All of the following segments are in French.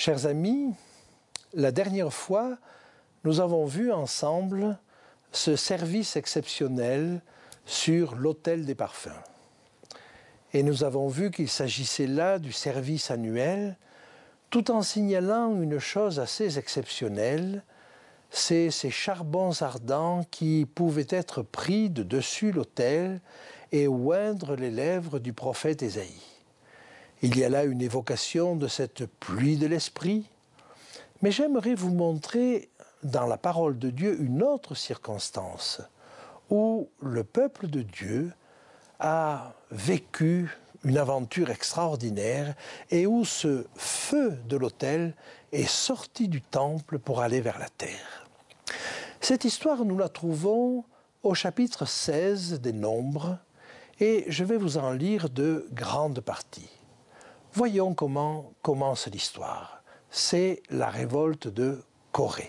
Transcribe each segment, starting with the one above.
Chers amis, la dernière fois, nous avons vu ensemble ce service exceptionnel sur l'autel des parfums. Et nous avons vu qu'il s'agissait là du service annuel, tout en signalant une chose assez exceptionnelle, c'est ces charbons ardents qui pouvaient être pris de dessus l'autel et oindre les lèvres du prophète Ésaïe. Il y a là une évocation de cette pluie de l'Esprit, mais j'aimerais vous montrer dans la parole de Dieu une autre circonstance où le peuple de Dieu a vécu une aventure extraordinaire et où ce feu de l'autel est sorti du temple pour aller vers la terre. Cette histoire, nous la trouvons au chapitre 16 des Nombres et je vais vous en lire de grandes parties. Voyons comment commence l'histoire. C'est la révolte de Coré.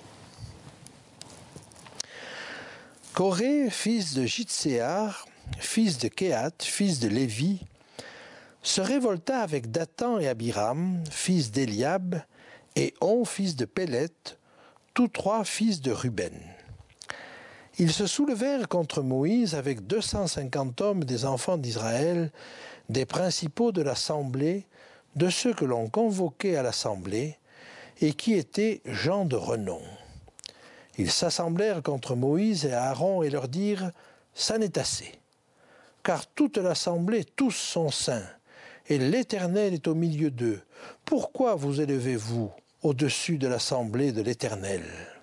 Coré, fils de Jitséar, fils de Kehat, fils de Lévi, se révolta avec Dathan et Abiram, fils d'Éliab, et On, fils de Pélet, tous trois fils de Ruben. Ils se soulevèrent contre Moïse avec 250 hommes des enfants d'Israël, des principaux de l'assemblée, de ceux que l'on convoquait à l'assemblée, et qui étaient gens de renom. Ils s'assemblèrent contre Moïse et Aaron et leur dirent « Ça n'est assez, car toute l'assemblée, tous sont saints, et l'Éternel est au milieu d'eux. Pourquoi vous élevez-vous au-dessus de l'assemblée de l'Éternel »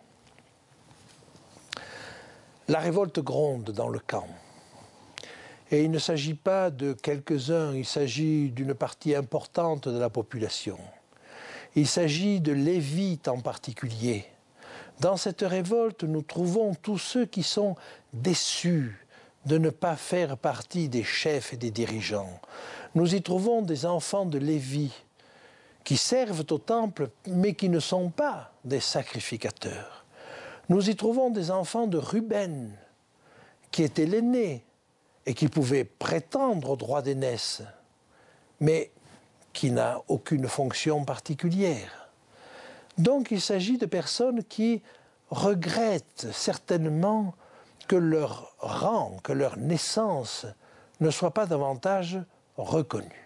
La révolte gronde dans le camp. Et il ne s'agit pas de quelques-uns, il s'agit d'une partie importante de la population. Il s'agit de Lévites en particulier. Dans cette révolte, nous trouvons tous ceux qui sont déçus de ne pas faire partie des chefs et des dirigeants. Nous y trouvons des enfants de Lévi qui servent au temple, mais qui ne sont pas des sacrificateurs. Nous y trouvons des enfants de Ruben, qui était l'aîné, et qui pouvait prétendre au droit d'aînesse, mais qui n'a aucune fonction particulière. Donc il s'agit de personnes qui regrettent certainement que leur rang, que leur naissance ne soit pas davantage reconnue.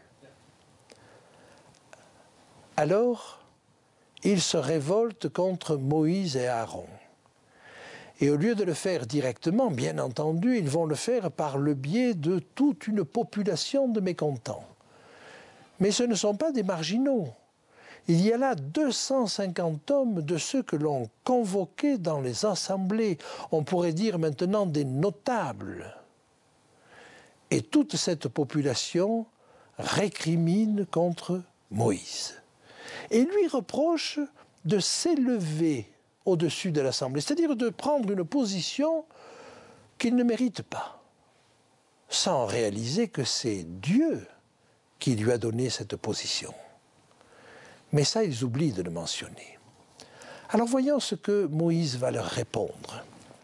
Alors, ils se révoltent contre Moïse et Aaron. Et au lieu de le faire directement, bien entendu, ils vont le faire par le biais de toute une population de mécontents. Mais ce ne sont pas des marginaux. Il y a là 250 hommes de ceux que l'on convoquait dans les assemblées. On pourrait dire maintenant des notables. Et toute cette population récrimine contre Moïse. Et lui reproche de s'élever au-dessus de l'Assemblée, c'est-à-dire de prendre une position qu'il ne mérite pas, sans réaliser que c'est Dieu qui lui a donné cette position. Mais ça, ils oublient de le mentionner. Alors voyons ce que Moïse va leur répondre.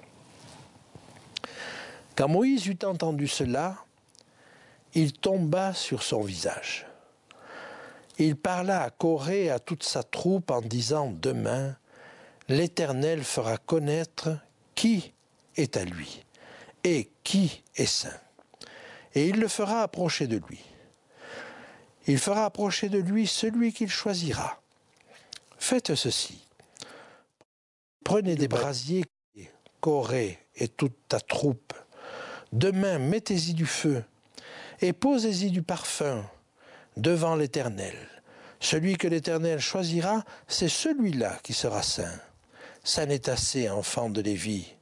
Quand Moïse eut entendu cela, il tomba sur son visage. Il parla à Coré et à toute sa troupe en disant « Demain, l'Éternel fera connaître qui est à lui et qui est saint. Et il le fera approcher de lui. Il fera approcher de lui celui qu'il choisira. Faites ceci. Prenez des brasiers, Coré et toute ta troupe. Demain, mettez-y du feu et posez-y du parfum devant l'Éternel. Celui que l'Éternel choisira, c'est celui-là qui sera saint. Ça n'est assez, enfant de Lévi.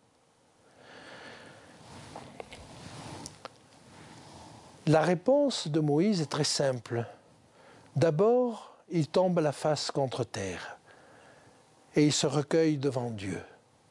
La réponse de Moïse est très simple. D'abord, il tombe la face contre terre et il se recueille devant Dieu.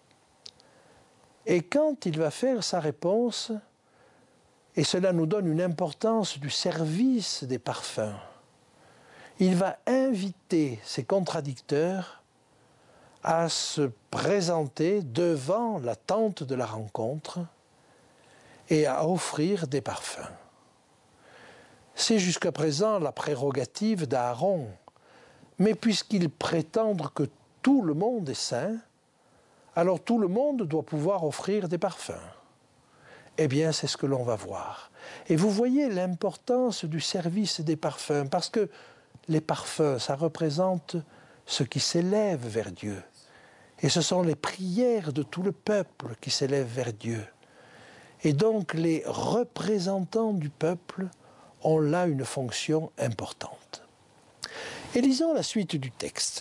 Et quand il va faire sa réponse, et cela nous donne une importance du service des parfums, il va inviter ses contradicteurs à se présenter devant la tente de la rencontre et à offrir des parfums. C'est jusqu'à présent la prérogative d'Aaron, Mais puisqu'ils prétendent que tout le monde est saint, alors tout le monde doit pouvoir offrir des parfums. Eh bien, c'est ce que l'on va voir. Et vous voyez l'importance du service des parfums, parce que les parfums, ça représente ce qui s'élève vers Dieu. Et ce sont les prières de tout le peuple qui s'élèvent vers Dieu. Et donc, les représentants du peuple ont là une fonction importante. Et lisons la suite du texte.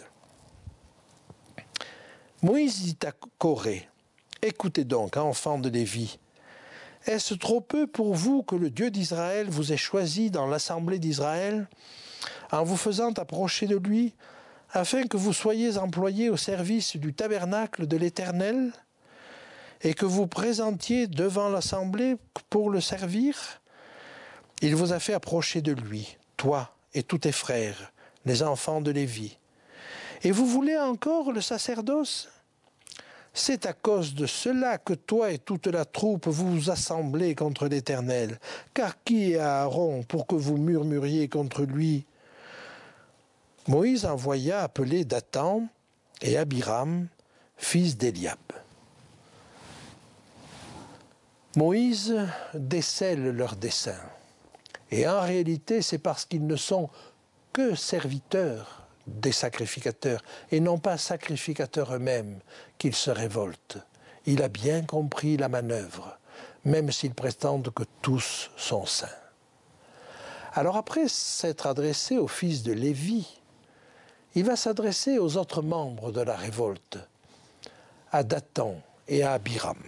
Moïse dit à Corée, « Écoutez donc, enfants de Lévi, est-ce trop peu pour vous que le Dieu d'Israël vous ait choisi dans l'assemblée d'Israël en vous faisant approcher de lui, afin que vous soyez employés au service du tabernacle de l'Éternel et que vous présentiez devant l'assemblée pour le servir? Il vous a fait approcher de lui, toi et tous tes frères, les enfants de Lévi. Et vous voulez encore le sacerdoce? C'est à cause de cela que toi et toute la troupe vous vous assemblez contre l'Éternel. Car qui est Aaron pour que vous murmuriez contre lui? Moïse envoya appeler Dathan et Abiram, fils d'Éliab. Moïse décèle leur dessein. Et en réalité, c'est parce qu'ils ne sont que serviteurs des sacrificateurs et non pas sacrificateurs eux-mêmes qu'ils se révoltent. Il a bien compris la manœuvre, même s'ils prétendent que tous sont saints. Alors après s'être adressé au fils de Lévi, il va s'adresser aux autres membres de la révolte, à Dathan et à Abiram.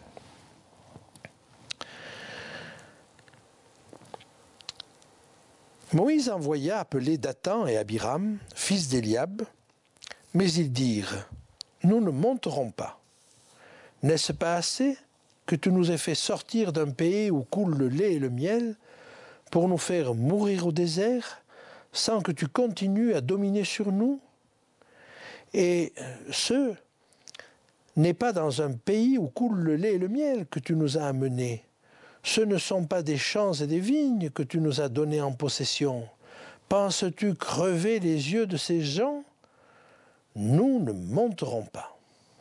Moïse envoya appeler Dathan et Abiram, fils d'Éliab, mais ils dirent, « Nous ne monterons pas. N'est-ce pas assez que tu nous aies fait sortir d'un pays où coule le lait et le miel pour nous faire mourir au désert sans que tu continues à dominer sur nous? Et ce n'est pas dans un pays où coule le lait et le miel que tu nous as amenés. Ce ne sont pas des champs et des vignes que tu nous as donnés en possession. Penses-tu crever les yeux de ces gens? Nous ne monterons pas. »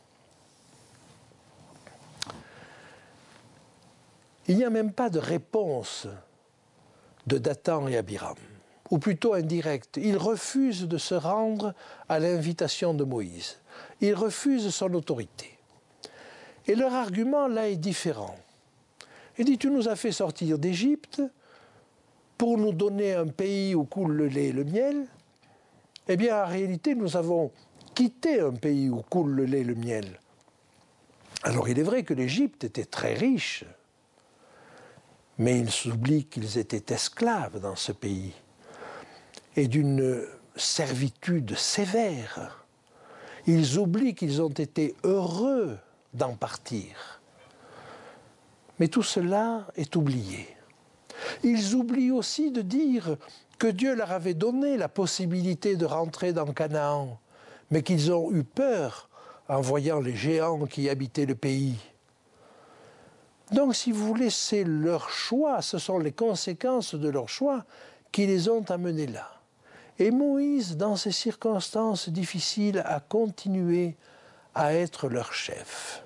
Il n'y a même pas de réponse de Dathan et Abiram, ou plutôt indirecte. Ils refusent de se rendre à l'invitation de Moïse. Ils refusent son autorité. Et leur argument là est différent. Il dit, tu nous as fait sortir d'Égypte pour nous donner un pays où coule le lait et le miel. Eh bien, en réalité, nous avons quitté un pays où coule le lait et le miel. Alors, il est vrai que l'Égypte était très riche, mais ils s'oublient qu'ils étaient esclaves dans ce pays et d'une servitude sévère. Ils oublient qu'ils ont été heureux d'en partir. Mais tout cela est oublié. Ils oublient aussi de dire que Dieu leur avait donné la possibilité de rentrer dans Canaan, mais qu'ils ont eu peur en voyant les géants qui habitaient le pays. Donc, si vous voulez, c'est leur choix, ce sont les conséquences de leur choix qui les ont amenés là. Et Moïse, dans ces circonstances difficiles, a continué à être leur chef.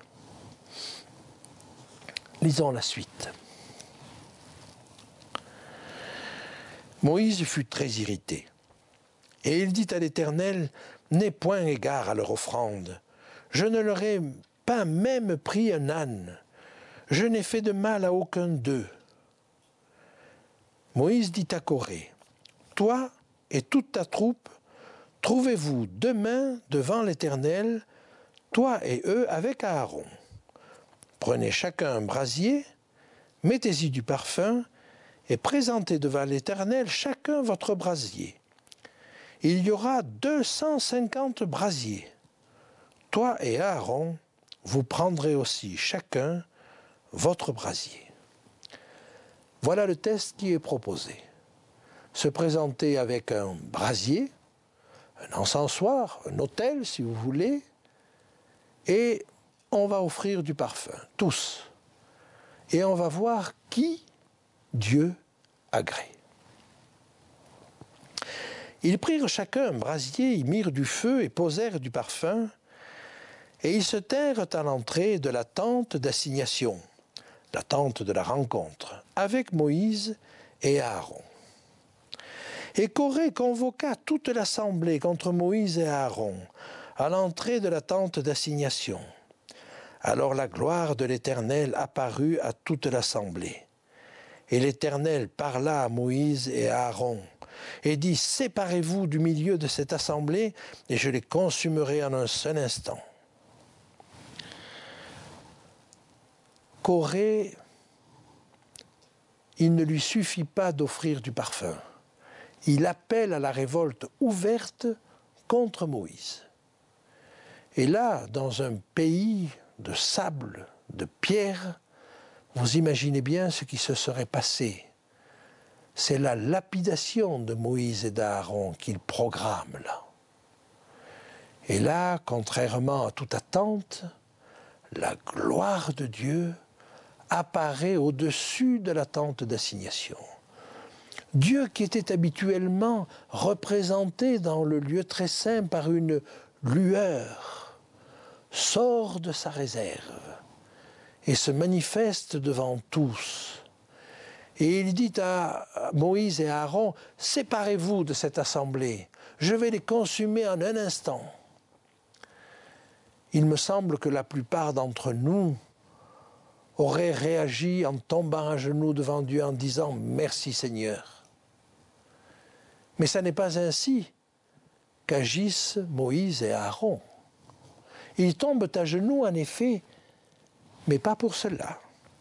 Lisons la suite. Moïse fut très irrité. Et il dit à l'Éternel, « N'aie point égard à leur offrande. Je ne leur ai pas même pris un âne. Je n'ai fait de mal à aucun d'eux. » Moïse dit à Corée, « Toi et toute ta troupe, trouvez-vous demain devant l'Éternel, toi et eux avec Aaron. Prenez chacun un brasier, mettez-y du parfum, et présentez devant l'Éternel chacun votre brasier. Il y aura 250 brasiers. Toi et Aaron, vous prendrez aussi chacun votre brasier. » Voilà le test qui est proposé. Se présenter avec un brasier, un encensoir, un autel si vous voulez, et on va offrir du parfum, tous. Et on va voir qui Dieu agrée. Ils prirent chacun un brasier, y mirent du feu et posèrent du parfum, et ils se tinrent à l'entrée de la tente d'assignation, la tente de la rencontre, avec Moïse et Aaron. Et Coré convoqua toute l'assemblée contre Moïse et Aaron, à l'entrée de la tente d'assignation. Alors la gloire de l'Éternel apparut à toute l'assemblée. Et l'Éternel parla à Moïse et à Aaron, et dit, « Séparez-vous du milieu de cette assemblée, et je les consumerai en un seul instant. » Coré, il ne lui suffit pas d'offrir du parfum. Il appelle à la révolte ouverte contre Moïse. Et là, dans un pays de sable, de pierre, vous imaginez bien ce qui se serait passé. C'est la lapidation de Moïse et d'Aaron qu'il programme là. Et là, contrairement à toute attente, la gloire de Dieu apparaît au-dessus de la tente d'assignation. Dieu qui était habituellement représenté dans le lieu très saint par une lueur, sort de sa réserve et se manifeste devant tous. Et il dit à Moïse et à Aaron, « Séparez-vous de cette assemblée, je vais les consumer en un instant. » Il me semble que la plupart d'entre nous auraient réagi en tombant à genoux devant Dieu en disant « Merci Seigneur ». Mais ce n'est pas ainsi qu'agissent Moïse et Aaron. Ils tombent à genoux en effet, mais pas pour cela.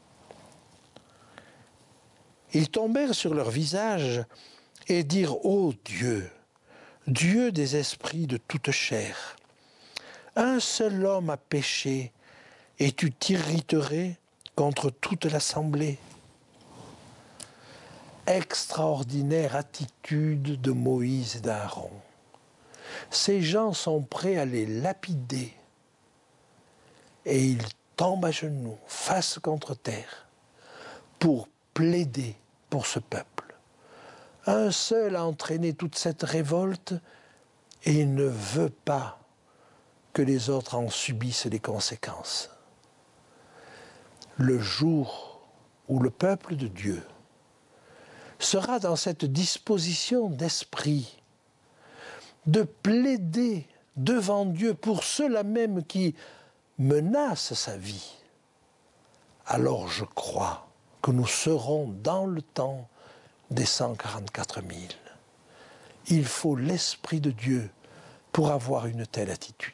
Ils tombèrent sur leur visage et dirent « Ô Dieu, Dieu des esprits de toute chair, un seul homme a péché et tu t'irriterais contre toute l'assemblée. » Extraordinaire attitude de Moïse et d'Aaron. Ces gens sont prêts à les lapider et ils tombent à genoux, face contre terre, pour plaider pour ce peuple. Un seul a entraîné toute cette révolte et il ne veut pas que les autres en subissent les conséquences. Le jour où le peuple de Dieu sera dans cette disposition d'esprit de plaider devant Dieu pour ceux-là même qui menacent sa vie, alors je crois que nous serons dans le temps des 144 000. Il faut l'Esprit de Dieu pour avoir une telle attitude.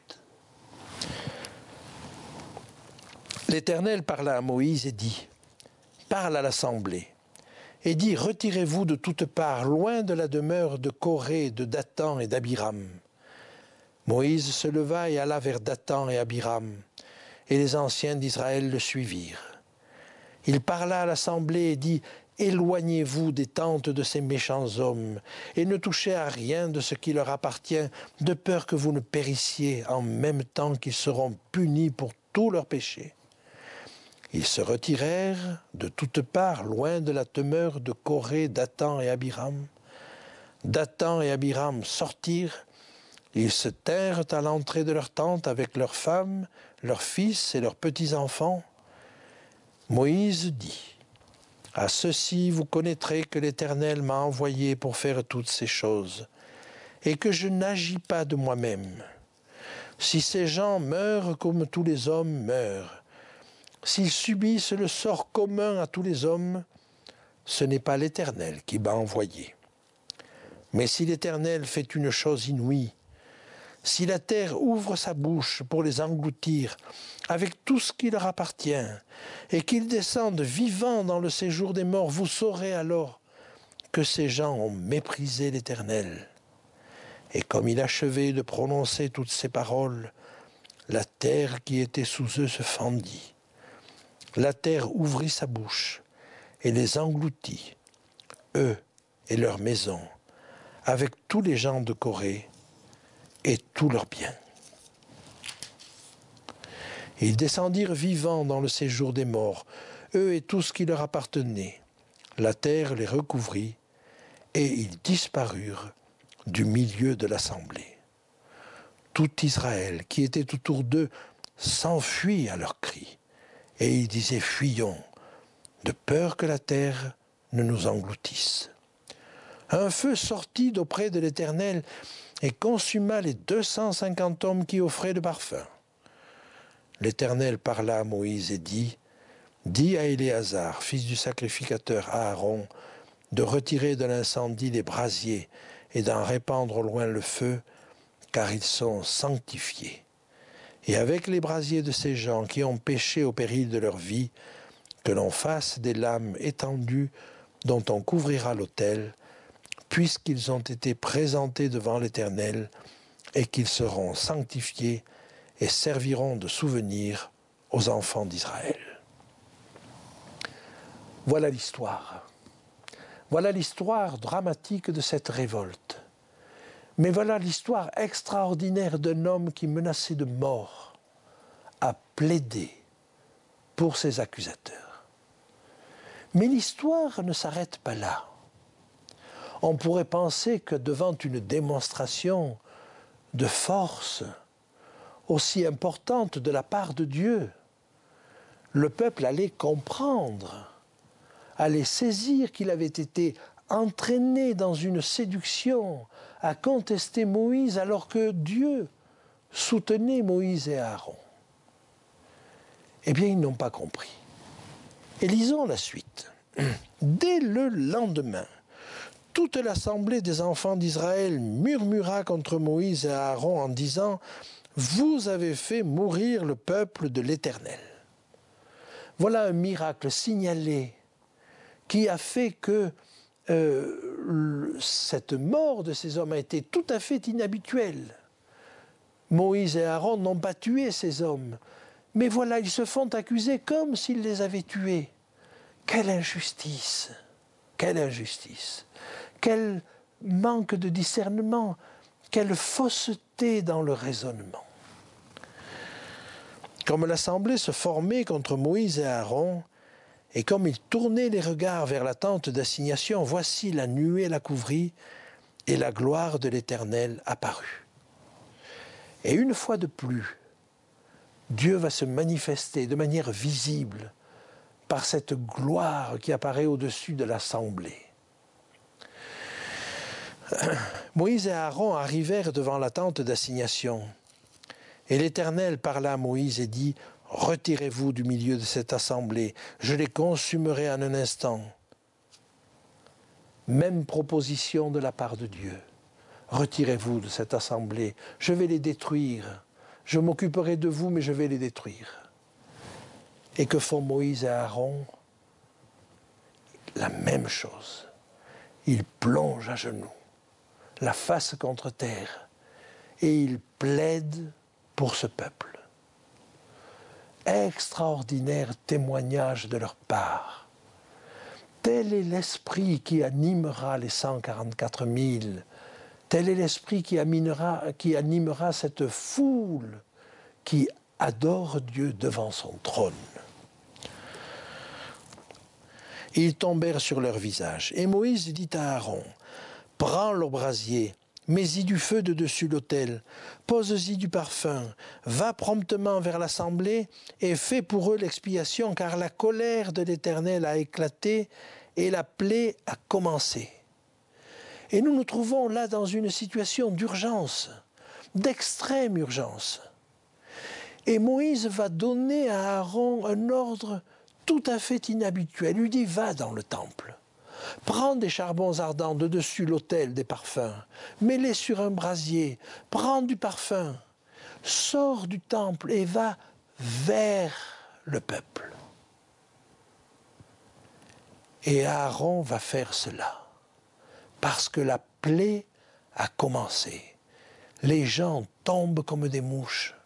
L'Éternel parla à Moïse et dit, « Parle à l'assemblée, et dit, retirez-vous de toutes parts, loin de la demeure de Coré, de Dathan et d'Abiram. » Moïse se leva et alla vers Dathan et Abiram, et les anciens d'Israël le suivirent. Il parla à l'assemblée et dit, « Éloignez-vous des tentes de ces méchants hommes, et ne touchez à rien de ce qui leur appartient, de peur que vous ne périssiez en même temps qu'ils seront punis pour tous leurs péchés. » Ils se retirèrent de toutes parts, loin de la demeure de Coré, Dathan et Abiram. Dathan et Abiram sortirent, ils se tinrent à l'entrée de leur tente avec leurs femmes, leurs fils et leurs petits-enfants. Moïse dit, « À ceci vous connaîtrez que l'Éternel m'a envoyé pour faire toutes ces choses, et que je n'agis pas de moi-même. Si ces gens meurent comme tous les hommes meurent, s'ils subissent le sort commun à tous les hommes, ce n'est pas l'Éternel qui m'a envoyé. Mais si l'Éternel fait une chose inouïe, si la terre ouvre sa bouche pour les engloutir avec tout ce qui leur appartient, et qu'ils descendent vivants dans le séjour des morts, vous saurez alors que ces gens ont méprisé l'Éternel. » Et comme il achevait de prononcer toutes ces paroles, la terre qui était sous eux se fendit. La terre ouvrit sa bouche et les engloutit, eux et leurs maisons, avec tous les gens de Corée et tous leurs biens. Ils descendirent vivants dans le séjour des morts, eux et tout ce qui leur appartenait. La terre les recouvrit et ils disparurent du milieu de l'assemblée. Tout Israël qui était autour d'eux s'enfuit à leurs cris, et ils disaient « Fuyons, de peur que la terre ne nous engloutisse. » Un feu sortit d'auprès de l'Éternel et consuma les 250 hommes qui offraient le parfum. L'Éternel parla à Moïse et dit « Dis à Éléazar, fils du sacrificateur Aaron, de retirer de l'incendie les brasiers et d'en répandre au loin le feu, car ils sont sanctifiés. Et avec les brasiers de ces gens qui ont péché au péril de leur vie, que l'on fasse des lames étendues dont on couvrira l'autel, puisqu'ils ont été présentés devant l'Éternel et qu'ils seront sanctifiés et serviront de souvenir aux enfants d'Israël. » Voilà l'histoire. Voilà l'histoire dramatique de cette révolte. Mais voilà l'histoire extraordinaire d'un homme qui, menacé de mort, a plaidé pour ses accusateurs. Mais l'histoire ne s'arrête pas là. On pourrait penser que devant une démonstration de force aussi importante de la part de Dieu, le peuple allait comprendre, allait saisir qu'il avait été entraîné dans une séduction à contester Moïse alors que Dieu soutenait Moïse et Aaron. Eh bien, ils n'ont pas compris. Et lisons la suite. Dès le lendemain, toute l'assemblée des enfants d'Israël murmura contre Moïse et Aaron en disant « Vous avez fait mourir le peuple de l'Éternel. » Voilà un miracle signalé qui a fait que cette mort de ces hommes a été tout à fait inhabituelle. Moïse et Aaron n'ont pas tué ces hommes, mais voilà, ils se font accuser comme s'ils les avaient tués. Quelle injustice! Quelle injustice! Quel manque de discernement! Quelle fausseté dans le raisonnement! Comme l'assemblée se formait contre Moïse et Aaron, et comme ils tournaient les regards vers la tente d'assignation, voici la nuée la couvrit, et la gloire de l'Éternel apparut. Et une fois de plus, Dieu va se manifester de manière visible par cette gloire qui apparaît au-dessus de l'assemblée. Moïse et Aaron arrivèrent devant la tente d'assignation, et l'Éternel parla à Moïse et dit « Retirez-vous du milieu de cette assemblée, je les consumerai en un instant. » Même proposition de la part de Dieu. Retirez-vous de cette assemblée, je vais les détruire. Je m'occuperai de vous, mais je vais les détruire. Et que font Moïse et Aaron? La même chose. Ils plongent à genoux, la face contre terre, et ils plaident pour ce peuple. Extraordinaire témoignage de leur part. Tel est l'esprit qui animera les 144 000. Tel est l'esprit qui animera cette foule qui adore Dieu devant son trône. Ils tombèrent sur leur visage. Et Moïse dit à Aaron, « Prends le brasier, mets-y du feu de dessus l'autel, pose-y du parfum, va promptement vers l'assemblée et fais pour eux l'expiation, car la colère de l'Éternel a éclaté et la plaie a commencé. » Et nous nous trouvons là dans une situation d'urgence, d'extrême urgence. Et Moïse va donner à Aaron un ordre tout à fait inhabituel. Il lui dit « Va dans le temple, prends des charbons ardents de dessus l'autel des parfums, mets-les sur un brasier, prends du parfum, sors du temple et va vers le peuple. » Et Aaron va faire cela. Parce que la plaie a commencé. Les gens tombent comme des mouches.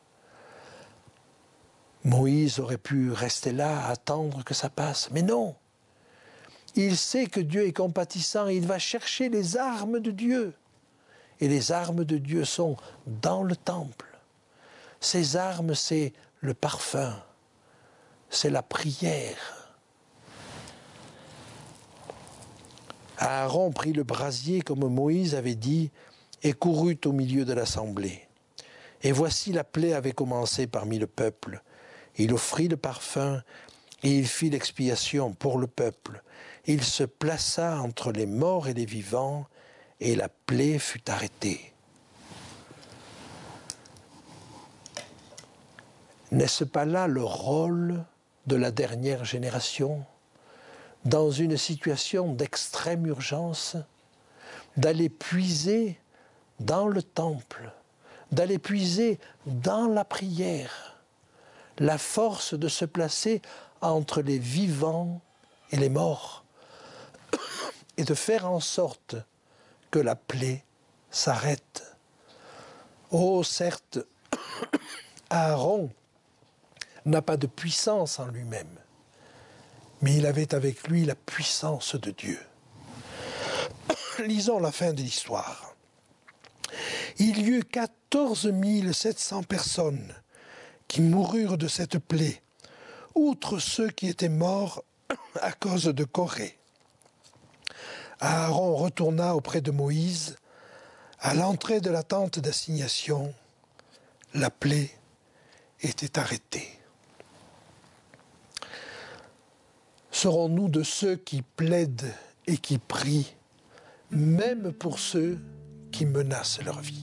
Moïse aurait pu rester là, attendre que ça passe, mais non. Il sait que Dieu est compatissant et il va chercher les armes de Dieu. Et les armes de Dieu sont dans le temple. Ces armes, c'est le parfum, c'est la prière. Aaron prit le brasier comme Moïse avait dit et courut au milieu de l'assemblée. Et voici la plaie avait commencé parmi le peuple. Il offrit le parfum et il fit l'expiation pour le peuple. Il se plaça entre les morts et les vivants et la plaie fut arrêtée. N'est-ce pas là le rôle de la dernière génération, dans une situation d'extrême urgence, d'aller puiser dans le temple, d'aller puiser dans la prière, la force de se placer entre les vivants et les morts, et de faire en sorte que la plaie s'arrête. Oh, certes, Aaron n'a pas de puissance en lui-même, mais il avait avec lui la puissance de Dieu. Lisons la fin de l'histoire. Il y eut 14 700 personnes qui moururent de cette plaie, outre ceux qui étaient morts à cause de Corée. Aaron retourna auprès de Moïse à l'entrée de la tente d'assignation. La plaie était arrêtée. Serons-nous de ceux qui plaident et qui prient, même pour ceux qui menacent leur vie?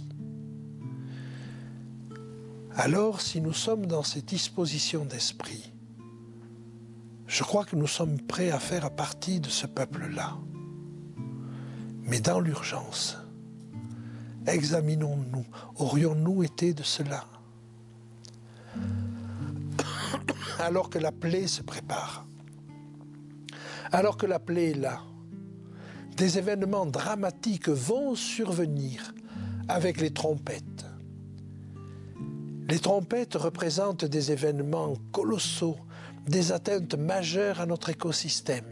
Alors, si nous sommes dans ces dispositions d'esprit, je crois que nous sommes prêts à faire partie de ce peuple-là. Mais dans l'urgence, examinons-nous, aurions-nous été de cela? Alors que la plaie se prépare, alors que la plaie est là, des événements dramatiques vont survenir avec les trompettes. Les trompettes représentent des événements colossaux, des atteintes majeures à notre écosystème.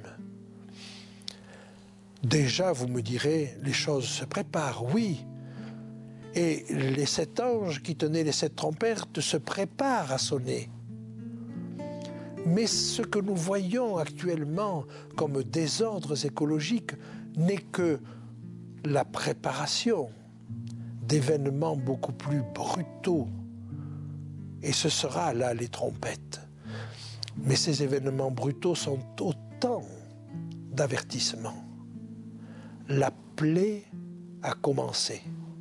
Déjà, vous me direz, les choses se préparent, oui. Et les 7 anges qui tenaient les 7 trompettes se préparent à sonner. Mais ce que nous voyons actuellement comme désordres écologiques n'est que la préparation d'événements beaucoup plus brutaux. Et ce sera là les trompettes. Mais ces événements brutaux sont autant d'avertissements. La plaie a commencé.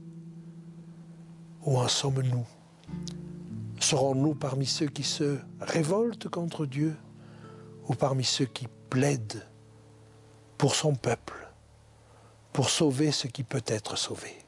Où en sommes-nous? Serons-nous parmi ceux qui se révoltent contre Dieu ou parmi ceux qui plaident pour son peuple, pour sauver ce qui peut être sauvé?